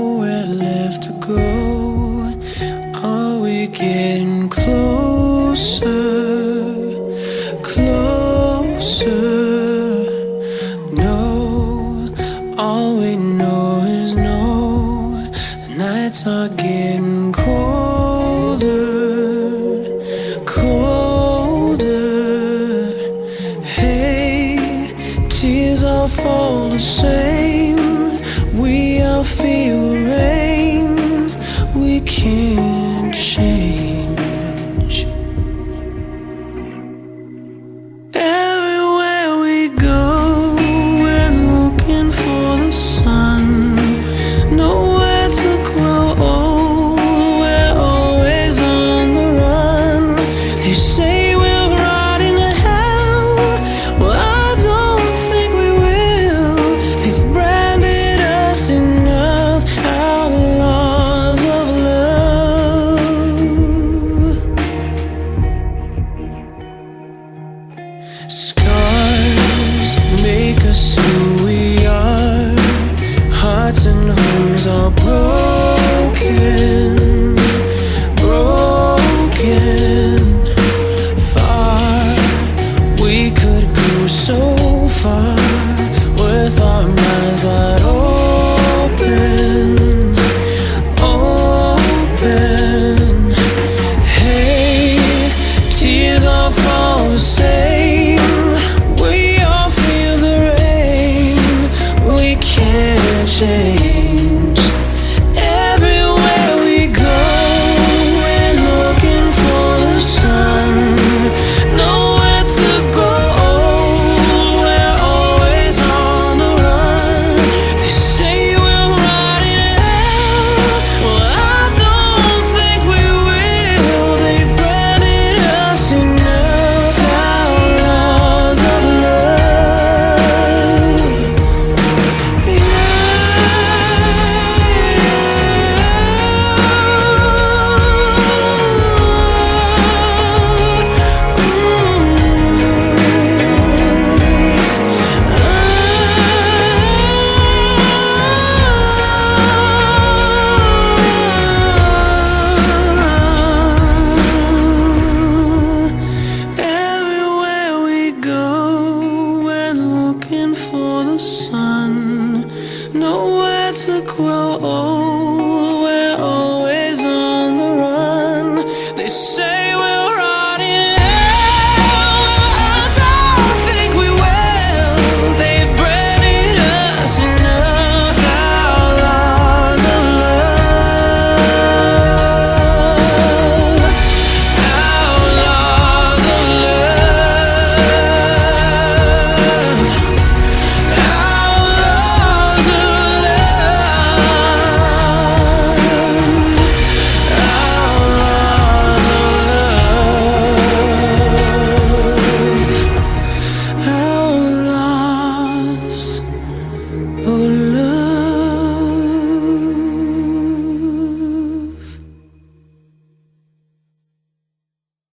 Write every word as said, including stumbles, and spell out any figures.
nowhere left to go. Are we getting closer, closer? No, all we know is no. The nights are getting colder, colder. Hey, tears all fall the same. We all feel the rain. We can't change. Everywhere we go, we're looking for the sun. Nowhere to grow old, we're always on the run. They say we're riding to hell. Well, I don't think we will. They've branded us enough, outlaws of love. Scars make us who we are. Hearts and homes are broken.